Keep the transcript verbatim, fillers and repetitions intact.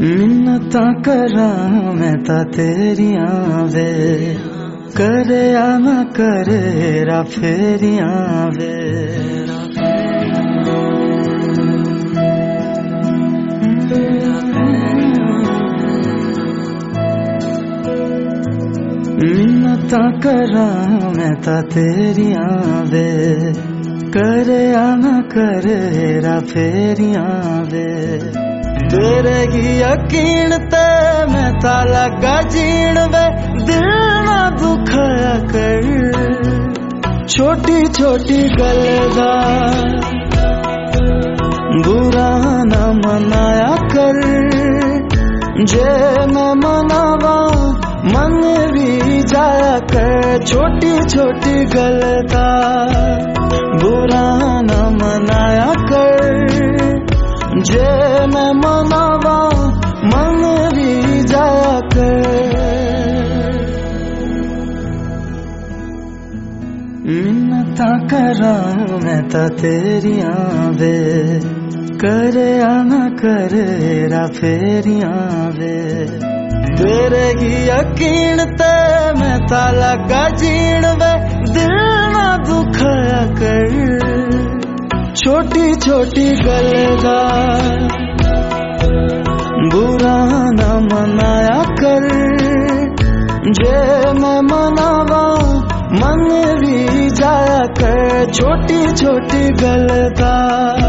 मिन्नतां करा मैं ता तेरियां वे, करे या ना करे रा फेरियां वे। मिन्नतां करा मैं ता तेरियां वे, करे या ना करे रा फेरियां वे। तेरे की यकीन ते मैं ता लगा जीण वे, दिल ना दुखाया कर छोटी छोटी गल दा बुरा ना मनाया कर। जे मैं मनावा मन भी जाया कर, छोटी छोटी गल दा बुरा ना मनाया कर। जे मैं मनावा मन भी जाया कर। मिन्नतां करा मैं ता तेरियां वे, करे या ना करे रा फेरियां वे। तेरे की यकीन ते मैं ता लगा जीण वे, दिल ना दुखाया कर छोटी छोटी गल दा बुरा ना मनाया कर। जे मैं मनावा मन भी जाया कर, छोटी छोटी गल दा।